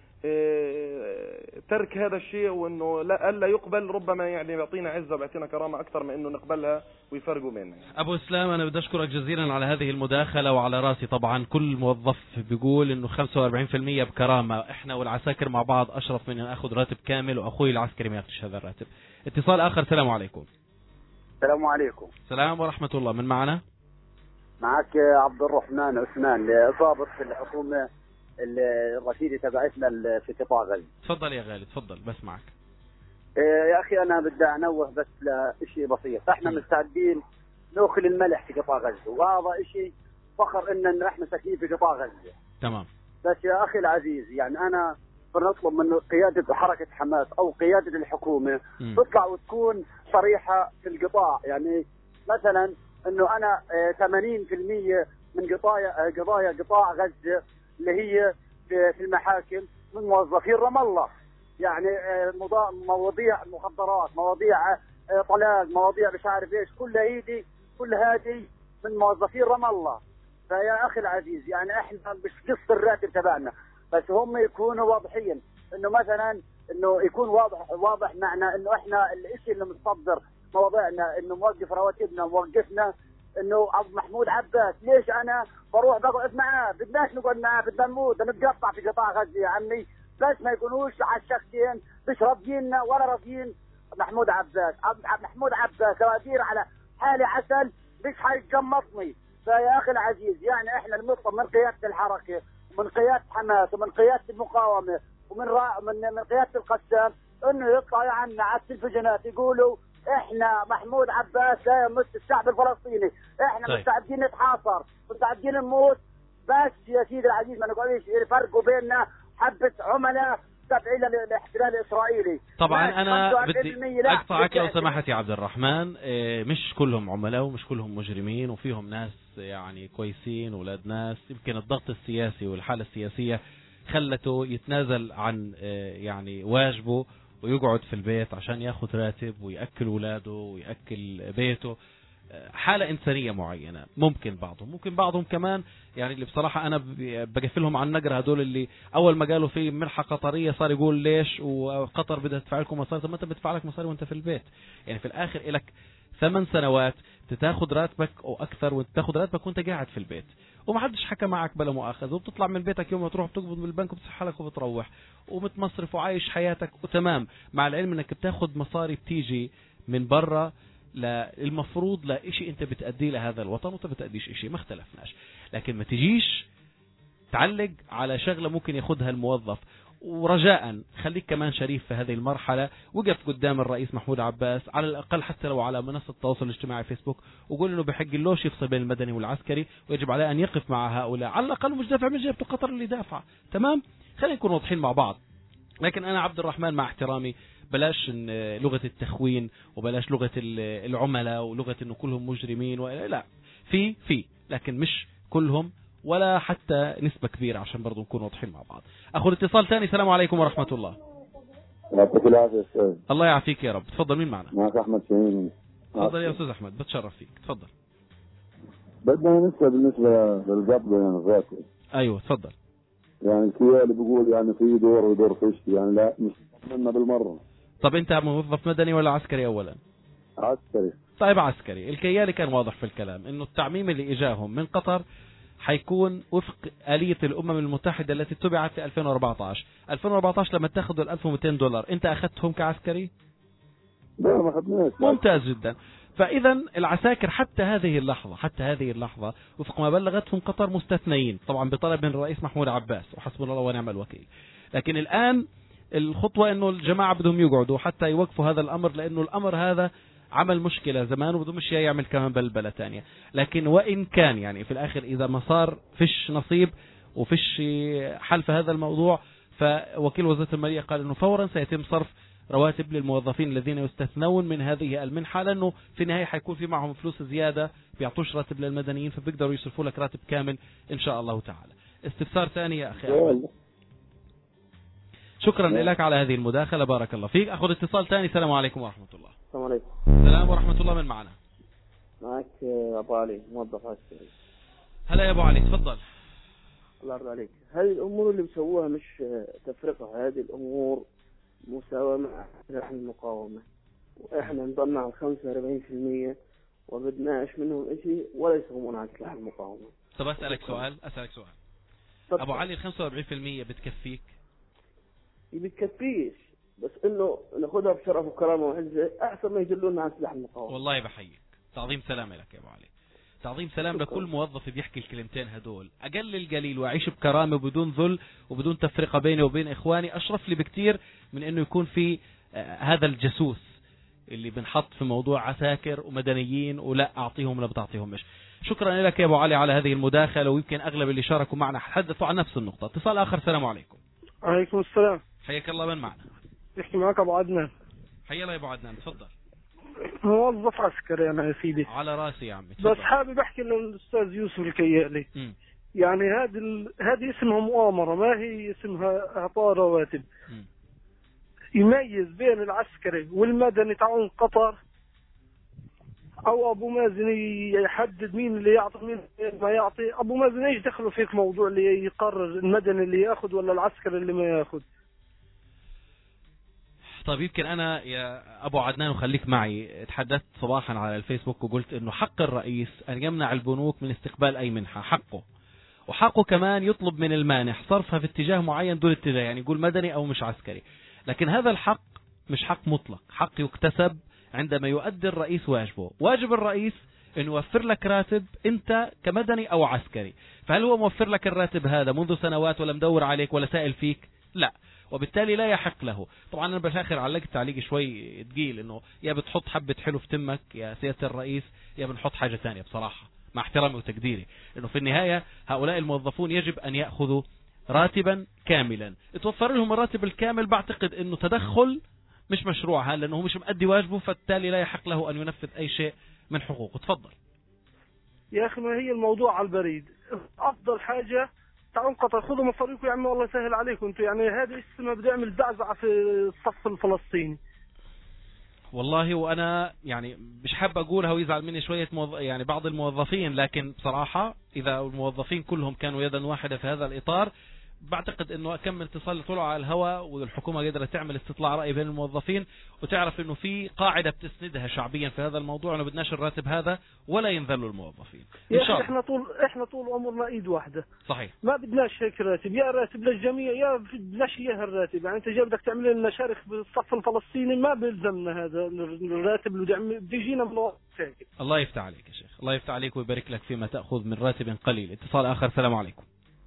ترك هذا الشيء وانه لا الا يقبل ربما يعني يعطينا عزة ويعطينا كرامة اكثر من انه نقبلها ويفرقوا بيننا. ابو اسلام، انا بدي اشكرك جزيلا على هذه المداخلة، وعلى راسي طبعا كل موظف بيقول انه خمسة وأربعين بالمئة بكرامة. احنا والعساكر مع بعض اشرف من ان اخذ راتب كامل واخوي العسكري ما ياخذش هذا الراتب. اتصال اخر. السلام عليكم. السلام عليكم. السلام ورحمة الله. من معنا؟ معك عبد الرحمن عثمان، ضابط في الحكومة الرشيدة تبعتنا في قطاع غزة. تفضل يا غالي تفضل بسمعك. يا أخي أنا بدي أنوه بس لشيء بسيط. احنا مستعدين نأكل الملح في قطاع غزة، وهذا شيء فخر إن احنا ساكنين في قطاع غزة. تمام. بس يا أخي العزيز، يعني أنا بنطلب من قيادة حركة حماس أو قيادة الحكومة م. تطلع وتكون صريحة في القطاع. يعني مثلا إنه أنا ثمانين بالمئة من قضايا قضايا قطاع غزة اللي هي في المحاكم من موظفين رام الله. يعني مواضيع مخدرات، مواضيع طلاق، مواضيع مش عارف ايش، كل هيدي كل هذه من موظفين رام الله. فيا اخي العزيز، يعني احنا مش قصة الراتب تبعنا، بس هم يكونوا واضحين، انه مثلا انه يكون واضح واضح معنا انه احنا الشيء اللي متصدر مواضيعنا، انه موقف رواتبنا موقفنا، انه عبد محمود عباس. ليش انا بروح بقعد معاه؟ بدناش نقعد معاه، بدنا نموت نتقطع في قطاع غزه يا عمي، بس ما يكونوش على الشخصين مش راضييننا ولا راضيين محمود عباس. عبد محمود عباس لو ادير على حالي عسل مش حيتجمطني. فيا اخي العزيز، يعني احنا المطلب من قياده الحركه ومن قياده حماس ومن قياده المقاومه ومن را... من من قياده القسام انه يطلعوا عنا على التلفزيونات يقولوا احنا محمود عباس لا يمس الشعب الفلسطيني، احنا طيب. مستعدين نتحاصر، مستعدين نموت، بس يا سيدي العزيز ما نقعدش يفرقوا بيننا حبه عملاء تابعين للاحتلال الاسرائيلي. طبعا انا بدي اقطعك لو سمحت يا عبد الرحمن. مش كلهم عملاء ومش كلهم مجرمين، وفيهم ناس يعني كويسين ولاد ناس. يمكن الضغط السياسي والحاله السياسيه خلته يتنازل عن يعني واجبه ويقعد في البيت عشان ياخذ راتب ويأكل ولاده ويأكل بيته. حالة إنسانية معينة. ممكن بعضهم ممكن بعضهم كمان يعني اللي بصراحة أنا بقفلهم عن النقر، هدول اللي أول ما قالوا في منحة قطرية صار يقول ليش وقطر بدها تدفع لكم مصاري. طب ما أنت بتدفع لك مصاري وأنت في البيت. يعني في الآخر إلك ثمان سنوات تتاخذ راتبك أو أكثر وأنت تاخذ راتبك وأنت قاعد في البيت وما حدش حكى معك بلا مؤاخذة، وبتطلع من بيتك يوم ما تروح بتقبض من البنك وبتصحى لك وبتروح ومتمصرف وعايش حياتك وتمام، مع العلم انك بتاخذ مصاري بتيجي من برا المفروض لا شيء انت بتأدي لهذا الوطن وانت بتأديش شيء، ما اختلفناش. لكن ما تجيش تعلق على شغلة ممكن ياخذها الموظف. ورجاء خليك كمان شريف في هذه المرحلة، وقف قدام الرئيس محمود عباس على الأقل حتى لو على منصة التواصل الاجتماعي فيسبوك وقول إنه بحق اللوش يفصل بين المدني والعسكري ويجب عليه أن يقف مع هؤلاء. على الأقل مش دافع من جيبته، قطر اللي دافع. تمام، خلينا نكون واضحين مع بعض. لكن أنا عبد الرحمن مع احترامي بلاش لغة التخوين وبلاش لغة العملاء ولغة إنه كلهم مجرمين، لا في في لكن مش كلهم ولا حتى نسبة كبيرة عشان برضو نكون واضحين مع بعض. أخذ اتصال ثاني. السلام عليكم ورحمة الله. يعطيك العافية أستاذ. الله يعافيك يا رب. تفضل، مين معنا؟ معك أحمد شاهين. تفضل يا أستاذ أحمد، بتشرف فيك. تفضل. بدنا نسأل بالنسبة للقبض يعني الراتب. أيوة تفضل. يعني الكيال اللي بيقول يعني في دور ودور فيش، يعني لا مش منا بالمرة. طب أنت موظف مدني ولا عسكري أولا؟ عسكري. طيب عسكري. الكيالي كان واضح في الكلام إنه التعميم اللي إجاهم من قطر حيكون وفق آلية الأمم المتحدة التي اتبعت في ألفين وأربعة عشر. ألفين وأربعة عشر لما اتخذوا ال ألف ومئتين دولار أنت أخذتهم كعسكري؟ لا ما أخذناش. ممتاز جدا. فإذا العساكر حتى هذه اللحظة حتى هذه اللحظة وفق ما بلغتهم قطر مستثنين، طبعا بطلب من الرئيس محمود عباس وحسبنا الله ونعم الوكيل. لكن الآن الخطوة إنه الجماعة بدهم يقعدوا حتى يوقفوا هذا الأمر، لأنه الأمر هذا عمل مشكلة زمان وبدهم مش يعمل كمان بلبلة تانية. لكن وإن كان يعني في الآخر إذا ما صار فيش نصيب وفيش حل في هذا الموضوع، فوكيل وزارة المالية قال إنه فورا سيتم صرف رواتب للموظفين الذين يستثنون من هذه المنحة، لأنه في النهاية حيكون في معهم فلوس زيادة بيعطوش راتب للمدنيين فبيقدروا يصرفوا لك راتب كامل إن شاء الله تعالى. استفسار ثاني يا أخي أحمد. شكرا لك على هذه المداخلة، بارك الله فيك. أخذ اتصال ثاني. السلام عليكم ورحمة الله. السلام عليكم. السلام ورحمة الله. من معنا؟ معك أبو علي موظف عسكري. هلا يا أبو علي، تفضل. الله يرضى عليك. هذه الأمور اللي بسووها مش تفرقة، هذه الأمور مساومة مع المقاومة، وإحنا نضلنا على خمسة وأربعين بالمئة وبدناش منهم شيء ولا يسومون على سلاح المقاومة. طب أسألك سؤال أسألك سؤال طب. أبو علي، ال خمسة وأربعين بالمئة بتكفيك؟ بتكفيش، بس إنه ناخذها بشرف وكرامة وعزة أحسن ما يدلونا على سلاح المقاومة. والله بحييك، تعظيم سلام لك يا أبو علي، تعظيم سلام لكل موظف بيحكي الكلمتين هدول. أقل القليل وأعيش بكرامة وبدون ذل وبدون تفرقة بيني وبين إخواني أشرف لي بكتير من إنه يكون في آه هذا الجاسوس اللي بنحط في موضوع عساكر ومدنيين ولا أعطيهم ولا بتعطيهم مش. شكرا لك يا أبو علي على هذه المداخلة، ويمكن أغلب اللي شاركوا معنا حدثوا عن نفس النقطة. اتصال آخر. السلام عليكم. عليكم السلام. حياك الله. من معنا؟ يحكي معك أبو عدنان. حيا الله يا أبو عدنان، تفضل. موظف عسكري أنا يا سيدي. على راسي يا عمي. بس حابب أحكي للأستاذ يوسف الكيالي. م. يعني هذه ال... هذه اسمها مؤامرة، ما هي اسمها إعطاء رواتب. م. يميز بين العسكري والمدني تعون قطر او ابو مازن يحدد مين اللي يعطي مين ما يعطي. ابو مازن ايش دخله فيك موضوع اللي يقرر المدني اللي ياخذ ولا العسكري اللي ما ياخذ؟ طيب يمكن أنا يا أبو عدنان وخليك معي تحدثت صباحا على الفيسبوك وقلت إنه حق الرئيس أن يمنع البنوك من استقبال أي منحة، حقه، وحقه كمان يطلب من المانح صرفها في اتجاه معين دون اتجاه، يعني يقول مدني أو مش عسكري. لكن هذا الحق مش حق مطلق، حق يكتسب عندما يؤدي الرئيس واجبه. واجب الرئيس أن يوفر لك راتب أنت كمدني أو عسكري. فهل هو موفر لك الراتب هذا منذ سنوات ولا مدور عليك ولا سائل فيك؟ لا، وبالتالي لا يحق له. طبعا أنا بالآخر علقت تعليق شوي تقيل إنه يا بتحط حبة حلو في تمك يا سيادة الرئيس يا بنحط حاجة ثانية. بصراحة مع احترامي وتقديري إنه في النهاية هؤلاء الموظفون يجب أن يأخذوا راتبا كاملا، توفر لهم الراتب الكامل. بعتقد إنه تدخل مش مشروع، لأنه مش مؤدي واجبه، فبالتالي لا يحق له أن ينفذ أي شيء من حقوقه. تفضل يا أخي ما هي الموضوع على البريد. أفضل حاجة تعالوا انقطع خذوا مصاريكم يا عمي والله يسهل عليكم انتم. يعني هذا اسمه بده يعمل زعزعة في الصف الفلسطيني. والله وأنا يعني مش حاب أقولها ويزعل مني شوية موظ... يعني بعض الموظفين، لكن بصراحة إذا الموظفين كلهم كانوا يدا واحدة في هذا الإطار بعتقد انه كم اتصال طلعوا على الهواء والحكومة قدرت تعمل استطلاع رأي بين الموظفين وتعرف انه في قاعدة بتسندها شعبيا في هذا الموضوع، انه بدناش الراتب هذا ولا ينذلوا الموظفين ان شاء الله. احنا طول احنا طول عمرنا ايد واحدة. صحيح. ما بدناش هيك راتب، يا راتب للجميع يا بدناش اياها الراتب. يعني انت جاي بدك تعمل لنا شارك بالصف الفلسطيني ما بيلزمنا هذا الراتب اللي بده يجينا من وقت. الله يفتح عليك يا شيخ، الله يفتح عليك ويبارك لك فيما تأخذ من راتب قليل. اتصال آخر. السلام عليكم.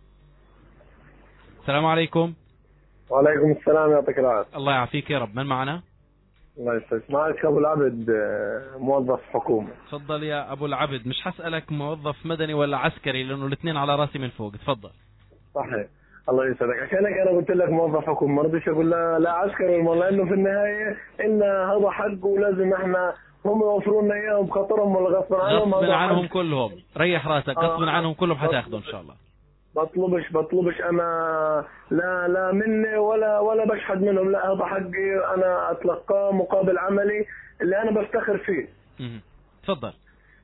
السلام عليكم. وعليكم السلام، يعطيك العافية. الله يعافيك يا رب. من معنا؟ الله يسلمك. معك أبو العبد موظف حكومة. تفضل يا أبو العبد. مش حسألك موظف مدني ولا عسكري لأنه الاثنين على راسي من فوق. تفضل. صحيح. الله يسعدك. عشانك أنا قلت لك موظف حكومة، ما رضيش أقول لا, لا عسكري، لأنه في النهاية إن هذا حق ولازم إحنا هم يوفرون لنا إياهم بخاطرهم ولا غصبا عنهم. غصبا عنهم كلهم. ريح راسك. غصبا آه. عنهم كلهم حتاخذوا إن شاء الله. بطلبش بطلبش انا لا لا مني ولا ولا بشحد منهم، لا هذا حقي انا اتلقاه مقابل عملي اللي انا بفتخر فيه. تفضل.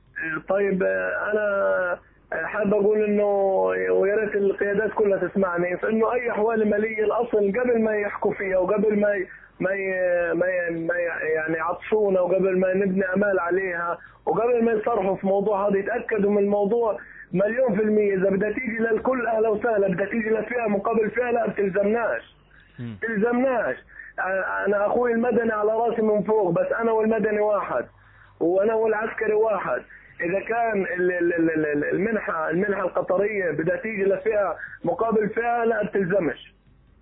طيب انا حابب اقول انه ويا ريت القيادات كلها تسمعني، فانه اي احوال ماليه الاصل قبل ما يحكوا فيها وقبل ما ما ما ما يعني يعطشونا وقبل ما نبني امال عليها وقبل ما يصرحوا في موضوع هذا يتاكدوا من الموضوع مليون في المية. إذا بدها تيجي للكل أهلا وسهلا، بدها تيجي لفئة مقابل فئة لا بتلزمناش. بتلزمناش. أنا أخوي المدني على راسي من فوق، بس أنا والمدني واحد وأنا والعسكري واحد. إذا كان المنحة المنحة القطرية بدها تيجي لفئة مقابل فئة لا بتلزمش.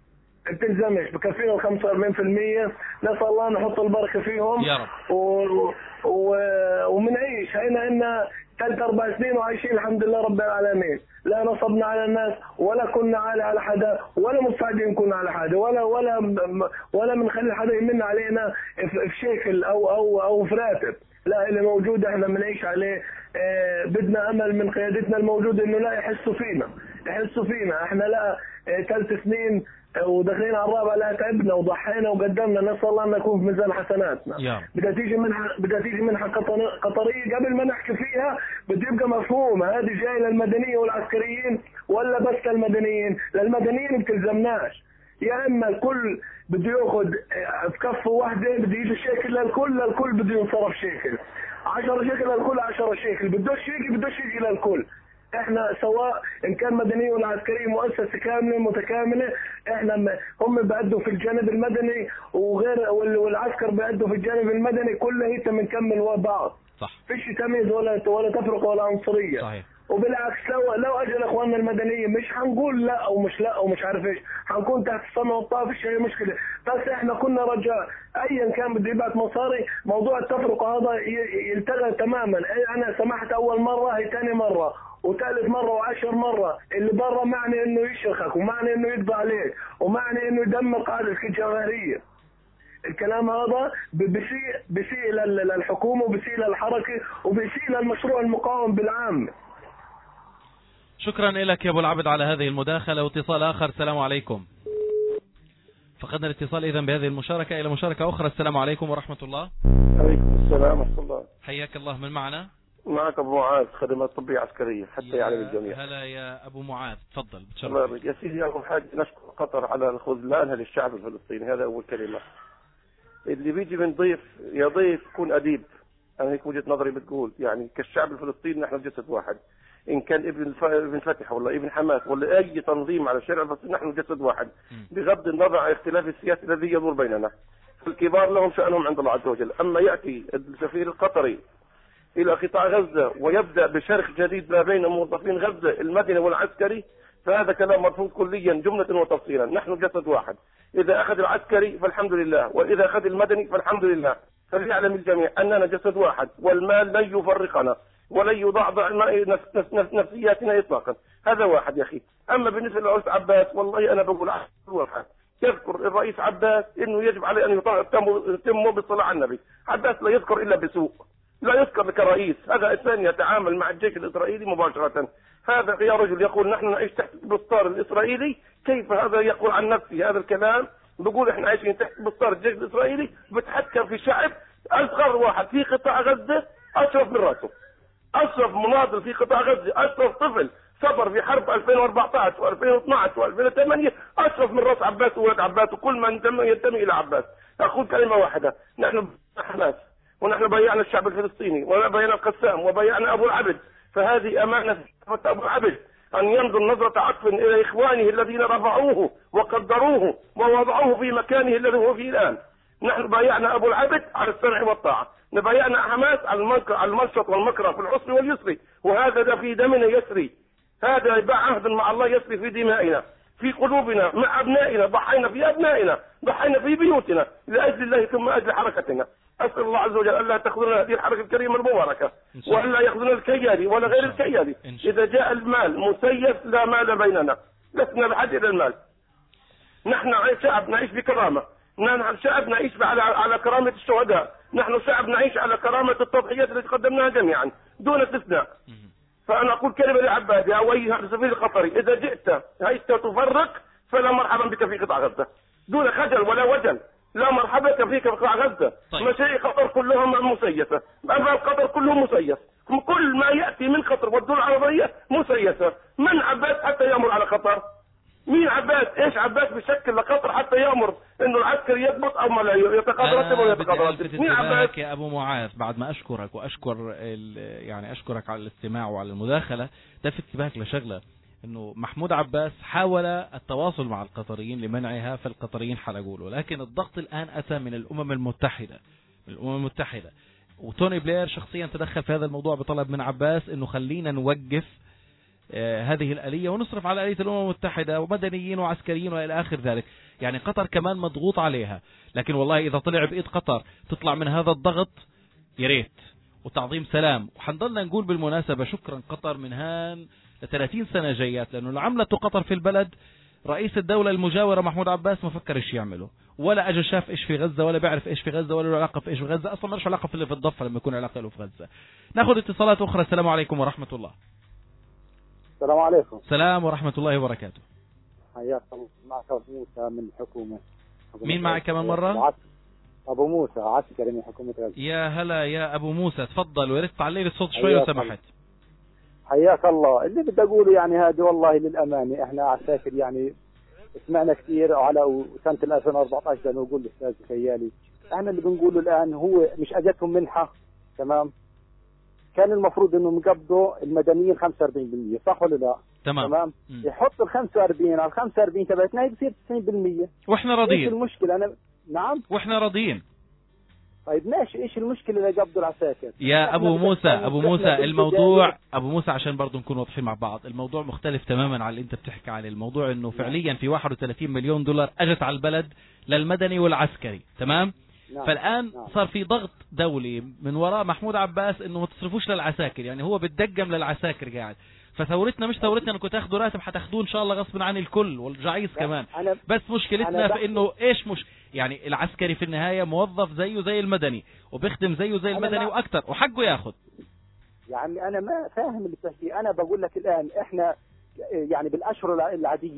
بتلزمش بكفينا ال خمسة وأربعين بالمية. نسأل الله نحط البركة فيهم يا رب. و... و... ومنعيش هنا إن ثلاث أربع سنين وعايشين الحمد لله رب العالمين، لا نصبنا على الناس ولا كنا عالي على حدا ولا مستعدين كنا على حدا ولا ولا ولا بنخلي حدا يمن علينا في شكل او او او في راتب. لا، اللي موجود احنا بنعيش عليه. اه بدنا امل من قيادتنا الموجوده انه لا يحسوا فينا يحسوا فينا احنا لا ثلاث اه سنين وداخلين على الرابعه لا تعبنا وضحينا وقدمنا. نسال الله ان نكون في ميزان حسناتنا. بدها تيجي منحه بدها تيجي منحه قطريه قبل ما نحكي فيها بده يبقى مفهوم هذه جايه للمدنيه والعسكريين ولا بس للمدنيين؟ للمدنيين بتلزمناش. يا اما الكل بده ياخذ في كفه واحده بده يجي شيكل للكل، للكل بده ينصرف شيكل عشرة شيكل للكل عشرة شيكل، بدوش شيكل بدوش شيكل للكل. احنا سواء ان كان مدني ولا عسكري مؤسسه كامله متكامله، احنا هم بيأدوا في الجانب المدني وغير والعسكر بيأدوا في الجانب المدني، كلها هي بنكمل بعض. صح. فيش تمييز ولا ولا تفرقه ولا عنصريه. صحيح. وبالعكس لو لو اجل اخواننا المدنيين مش هنقول لا او مش لا او مش عارف ايش، هنكون تحت السمع والطاعه، فيش اي مشكله. بس احنا كنا رجاء ايا كان بده يبعت مصاري، موضوع التفرقه هذا يلتغى تماما. انا سمحت اول مره، هي ثاني مره وثالث مره وعشر مره. اللي برا معني انه يشرخك ومعني انه يقضي عليك ومعني انه يدمر قاعدتك الجماهيريه. الكلام هذا بيسيء بيسيء للحكومه وبيسيء للحركه وبيسيء للمشروع المقاوم بالعام. شكرا لك يا ابو العبد على هذه المداخله. واتصال اخر. السلام عليكم. فقدنا الاتصال إذن بهذه المشاركة. إلى مشاركة أخرى. السلام عليكم ورحمة الله. عليكم السلام ورحمة الله. حياك الله. من معنا؟ معك أبو معاذ، خدمات طبية عسكرية حتى يعلم الجميع. هلا يا أبو معاذ، تفضل. الله يا سيدي، أول حاجة نشكر قطر على الخذلان للشعب الفلسطيني، هذا أول كلمة. اللي بيجي من ضيف يا ضيف يكون أديب، أنا هيك وجهة نظري بتقول، يعني كالشعب الفلسطيني نحن جسد واحد، إن كان ابن ابن فتح ولا ابن حماس ولا أي تنظيم على الشارع الفلسطيني نحن جسد واحد، بغض النظر عن اختلاف السياسي الذي يدور بيننا. فالكبار لهم شأنهم عند الله عز وجل. أما يأتي السفير القطري إلى قطاع غزة ويبدأ بشرخ جديد ما بين موظفين غزة المدني والعسكري، فهذا كلام مرفوض كليا جملة وتفصيلا. نحن جسد واحد، إذا أخذ العسكري فالحمد لله، وإذا أخذ المدني فالحمد لله. فليعلم الجميع أننا جسد واحد، والمال لن يفرقنا ولن يضعضع نفسياتنا إطلاقا. هذا واحد يا أخي. أما بالنسبة للرئيس عباس، والله أنا بقول واحد، يذكر الرئيس عباس أنه يجب عليه أن يتم بالصلاة على النبي. عباس لا يذكر إلا بسوء، لا يذكر كرئيس. هذا إنسان يتعامل مع الجيش الإسرائيلي مباشرة. هذا يا رجل يقول نحن نعيش تحت البسطار الإسرائيلي، كيف هذا يقول عن نفسه هذا الكلام؟ بقول احنا عايشين تحت بسطار الجيش الإسرائيلي، بتحكم في شعب أصغر واحد في قطاع غزة أشرف من رأسه، أشرف مناضل في قطاع غزة، أشرف طفل صبر في حرب ألفين وأربعة عشر وألفين واثني عشر وألفين وثمانية، أشرف من رأس عباس وولد عباس وكل من ينتمي, ينتمي إلى عباس. أقول كلمة واحدة، نحن حماس ونحن بيعنا الشعب الفلسطيني وبيعنا القسام وبيعنا أبو العبد، فهذه أمانة أبو العبد أن ينظر نظرة عطف إلى إخوانه الذين رفعوه وقدروه ووضعوه في مكانه الذي هو فيه الآن. نحن بايعنا أبو العبد على السمع والطاعة، نبايعنا حماس على المنشط والمكره في العسر واليسر، وهذا في دمنا يسري. هذا يباع عهد مع الله يسري في دمائنا، في قلوبنا، مع أبنائنا، ضحينا في أبنائنا، ضحينا في بيوتنا لأجل الله ثم أجل حركتنا. أسأل الله عز وجل ألا تأخذنا هذه الحركة الكريمة المباركة، وألا يأخذنا الكيالي ولا غير الكيالي. إذا جاء المال مسيس لا مال بيننا، لسنا بحاجة إلى المال. نحن شعب نعيش بكرامة، نحن شعب نعيش على على كرامة الشهداء، نحن شعب نعيش على كرامة التضحيات التي قدمناها جميعا دون استثناء. فأنا أقول كلمة لعباد يا وجه السفير القطري، إذا جئت هيت تفرق فلا مرحبا بك في قطاع غزة، دون خجل ولا وجل. لا مرحبا بك في قطاع غزة. طيب. مشايخ قطر كلهم مسيسة، أما قطر كلهم مسيس، كل ما يأتي من قطر والدول العربية مسيسة. من عباس حتى يأمر على قطر؟ مين عباس؟ ايش عباس بشكل لقطر حتى يأمر انه العسكري يضبط او ما لا يتقاضى ولا يتقاضى؟ مين عباس؟ يا ابو معاذ، بعد ما اشكرك واشكر يعني اشكرك على الاستماع وعلى المداخلة، لفت انتباهك لشغلة، انه محمود عباس حاول التواصل مع القطريين لمنعها، فالقطريين حرقوا له، لكن الضغط الان اتى من الامم المتحدة من الامم المتحدة وتوني بلير شخصيا تدخل في هذا الموضوع بطلب من عباس انه خلينا نوقف آه هذه الآلية ونصرف على آلية الأمم المتحدة ومدنيين وعسكريين وإلى آخر ذلك. يعني قطر كمان مضغوط عليها، لكن والله إذا طلع بإيد قطر تطلع من هذا الضغط يا ريت، وتعظيم سلام. وحنضلنا نقول بالمناسبة شكرا قطر من هان لثلاثين سنة جيات، لأنه اللي عملته قطر في البلد رئيس الدولة المجاورة محمود عباس ما فكر إيش يعمله، ولا أجل شاف إيش في غزة، ولا بيعرف إيش في غزة، ولا له علاقة في إيش في غزة، أصلا مالوش علاقة في اللي في الضفة لما يكون علاقة له في غزة. ناخذ اتصالات أخرى. السلام عليكم ورحمة الله. السلام عليكم. السلام ورحمة الله وبركاته. حياك الله. معك أبو موسى من الحكومة. مين معك كمان مرة؟ أبو موسى عسكري من حكومة غزة. يا هلا يا أبو موسى، تفضل، ويا ريت تعلي لي الصوت شوي لو سمحت. حياك الله. اللي بدي أقوله يعني هذه والله للأمانة إحنا عساكر يعني سمعنا كثير على سنة ألفين وأربعة عشر زي ما يقول الأستاذ خيالي، احنا اللي بنقوله الآن هو مش أجتهم منحة، تمام؟ كان المفروض إنه مقبضوا المدنيين خمسة وأربعين بالمئة، صح ولا لا؟ تمام. تمام. يحطوا ال خمسة وأربعين على ال خمسة وأربعين تبعتنا هي بتصير تسعين بالمئة. وإحنا راضيين. إيش المشكلة؟ أنا نعم. وإحنا راضيين. طيب ماشي، ايش المشكله اللي قبضوا العساكر؟ يا ابو موسى ابو موسى الموضوع ابو موسى عشان برضه نكون واضحين مع بعض، الموضوع مختلف تماما عن اللي انت بتحكي عنه. الموضوع انه فعليا في واحد وثلاثين مليون دولار اجت على البلد للمدني والعسكري، تمام؟ نعم. فالان نعم. صار في ضغط دولي من وراء محمود عباس انه ما تصرفوش للعساكر، يعني هو بتدقم للعساكر قاعد. فثورتنا مش ثورتنا انكم تاخذوا راتب، حتاخذوه ان شاء الله غصب عن الكل والجعيز كمان. بس مشكلتنا في انه ايش مش يعني العسكري في النهايه موظف زيه زي المدني وبيخدم زيه زي المدني واكثر، وحقه ياخذ. يا عمي انا ما فاهم اللي بتحكيه، انا بقول لك الان احنا يعني بالاشهر العاديه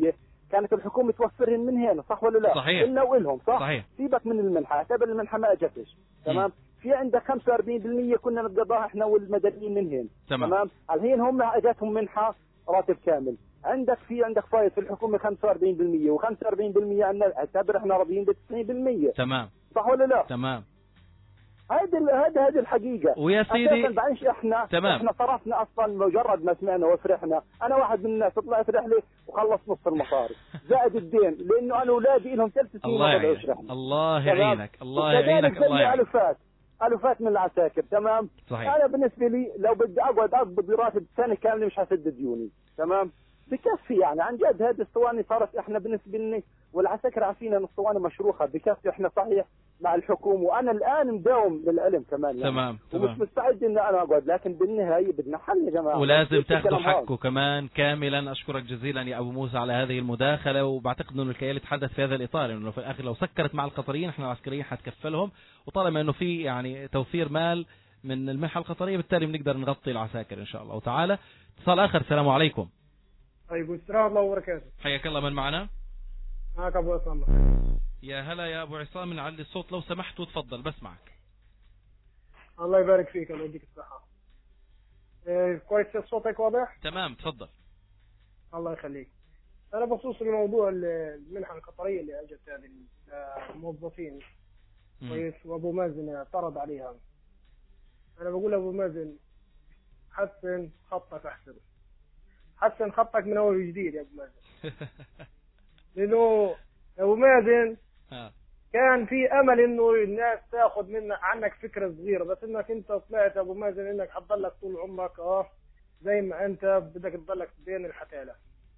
كانت الحكومة توفرهن من هنا، صح ولا لا؟ صحيح. إلنا وإلهم، صح؟ صحيح. سيبك من المنحة، اعتبر المنحة ما أجتش، تمام؟ في عندك خمسة وأربعين بالمئة كنا نتقاضاها احنا والمدنيين من هنا، تمام. تمام؟ الحين هم اجتهم منحة راتب كامل، عندك في عندك فايض في الحكومة خمسة وأربعين بالمئة و45 بالمئة عندنا، اعتبر احنا راضيين ب تسعين بالمئة. تمام. صح ولا لا؟ تمام. هذه هذه هذه الحقيقة. ويا سيدي بعدين احنا تمام. احنا صرفنا اصلا مجرد ما سمعنا وفرحنا، انا واحد من الناس طلعت رحلة وخلص نص المصاري زائد الدين، لانه انا اولادي لهم ثلاث سنين الله يعينك الله يعينك الله يعينك الله يعينك. الفات الفات من العساكر، تمام. صحيح. انا بالنسبة لي لو بدي اقعد اقبض راتب سنة كاملة مش هسدد ديوني، تمام. بكفي يعني عن جد. هذه الاسطوانة صارت احنا بالنسبة لنا والعساكر عارفين ان الاسطوانة مشروخة، بكفي احنا صحيح مع الحكومة، وانا الان مداوم للعلم كمان يعني. تمام. ومش تمام. مستعد ان انا اقعد، لكن بالنهاية بدنا حل يا جماعة، ولازم تاخذوا حقه كمان كاملا. اشكرك جزيلا يا ابو موسى على هذه المداخلة، وبعتقد انه الكيال يتحدث في هذا الاطار، انه في الاخر لو سكرت مع القطريين احنا العسكريين حتكفلهم، وطالما انه في يعني توفير مال من المنحة القطرية بالتالي بنقدر نغطي العساكر ان شاء الله وتعالى. اتصال اخر. السلام عليكم. طيب السلام الله وبركاته. حياك الله، من معنا؟ معك ابو عصام. يا هلا يا ابو عصام، نعلي الصوت لو سمحت وتفضل بسمعك. الله يبارك فيك، الله يديك الصحة. إيه كويس صوتك واضح؟ تمام تفضل. الله يخليك. انا بخصوص الموضوع المنحة القطرية اللي اجت هذه الموظفين كويس، وابو مازن اعترض عليها. انا بقول ابو مازن حسن خطك، احسن حسن خطك من اول وجديد يا ابو مازن. لانه ابو مازن كان في امل انه الناس تاخذ منك عنك فكره صغيره، بس انك انت طلعت ابو مازن انك حتضلك طول عمرك اه زي ما انت بدك تضلك بين الحتاله.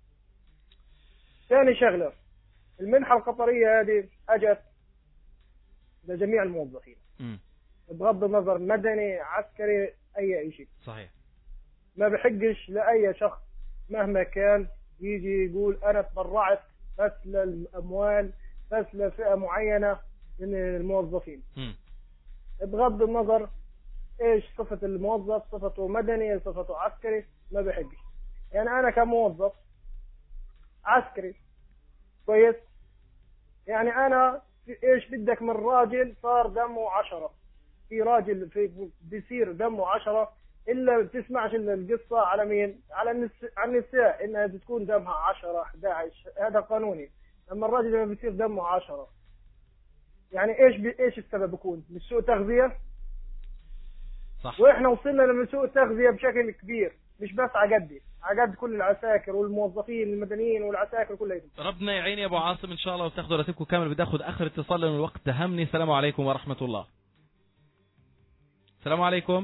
ثاني شغله، المنحه القطريه هذه اجت لجميع الموظفين م. بغض النظر مدني عسكري اي شيء. صحيح. ما بحقش لاي شخص مهما كان يجي يقول انا تبرعت بس للاموال بس لفئة معينة من الموظفين. م. بغض النظر ايش صفة الموظف، صفته مدني صفته عسكري، ما بحقش. يعني انا كموظف عسكري كويس، يعني انا ايش بدك من راجل صار دمه عشرة، في راجل في بيصير دمه عشرة الا بتسمعش الا القصة على مين؟ على النساء، على النساء انها بتكون دمها عشرة احد عشر، هذا قانوني. اما الراجل لما بيصير دمه عشرة يعني ايش بي ايش السبب يكون؟ من سوء تغذية. صح. واحنا وصلنا لمن سوء التغذية بشكل كبير، مش بس عقدي عقد كل العساكر والموظفين المدنيين والعساكر كلهم. ربنا يعين يا ابو عاصم ان شاء الله وتاخذوا راتبكم كامل. بدي اخذ اخر اتصال لانه الوقت دهمني. السلام عليكم ورحمة الله. السلام عليكم.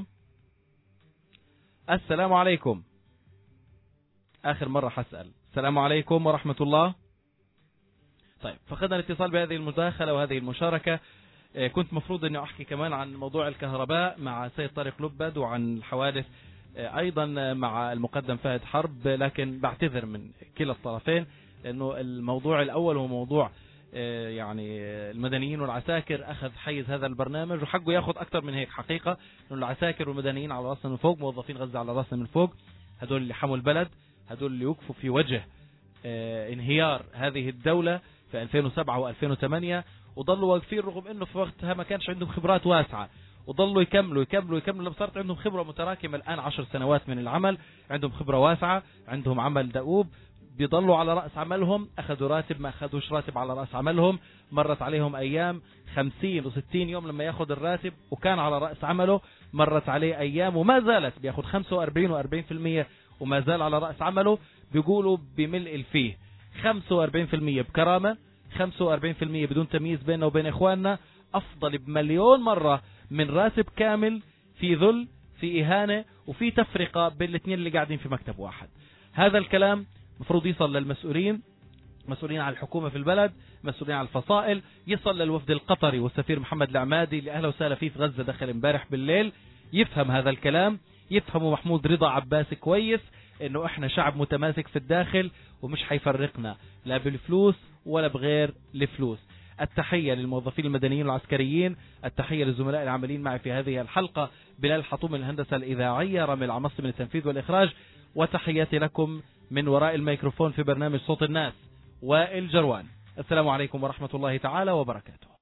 السلام عليكم. اخر مرة حسأل. السلام عليكم ورحمة الله. طيب فقدنا الاتصال بهذه المداخلة وهذه المشاركة. كنت مفروض اني احكي كمان عن موضوع الكهرباء مع سيد طارق لبد وعن الحوادث ايضا مع المقدم فهد حرب، لكن بعتذر من كلا الطرفين لانه الموضوع الاول هو موضوع يعني المدنيين والعساكر اخذ حيز هذا البرنامج، وحقه ياخذ اكثر من هيك حقيقة، لانه العساكر والمدنيين على راسنا من فوق، موظفين غزة على راسنا من فوق، هدول اللي حموا البلد، هدول اللي يوقفوا في وجه انهيار هذه الدولة في ألفين وسبعة وألفين وثمانية، وضلوا واقفين رغم انه في وقتها ما كانش عندهم خبرات واسعة، وضلوا يكملوا يكملوا يكملوا لما صارت عندهم خبرة متراكمة الآن عشر سنوات من العمل، عندهم خبرة واسعة، عندهم عمل دؤوب، بيضلوا على رأس عملهم، أخذوا راتب ما أخذوش راتب على رأس عملهم، مرت عليهم أيام خمسين وستين يوم لما يأخذ الراتب وكان على رأس عمله، مرت عليه أيام وما زالت بيأخذ خمسة وأربعين وأربعين بالمئة وما زال على رأس عمله، بيقولوا بملء الفيه خمسة وأربعين بالمئة بكرامة، خمسة وأربعين بالمئة بدون تمييز بيننا وبين إخواننا، أفضل بمليون مرة من راتب كامل في ذل، في إهانة، وفي تفرقة بين الاثنين اللي قاعدين في مكتب واحد. هذا الكلام مفروض يصل للمسؤولين، مسؤولين على الحكومة في البلد، مسؤولين على الفصائل، يصل للوفد القطري والسفير محمد العمادي اللي أهلا وسهلا فيه في غزة، دخل امبارح بالليل، يفهم هذا الكلام، يفهموا محمود رضا عباس كويس انه احنا شعب متماسك في الداخل ومش حيفرقنا لا بالفلوس ولا بغير الفلوس. التحية للموظفين المدنيين والعسكريين، التحية للزملاء العاملين معي في هذه الحلقة، بلال حطوم من الهندسة الإذاعية، رامي العمص من التنفيذ والإخراج، وتحياتي لكم من وراء الميكروفون في برنامج صوت الناس. وائل جروان. السلام عليكم ورحمة الله تعالى وبركاته.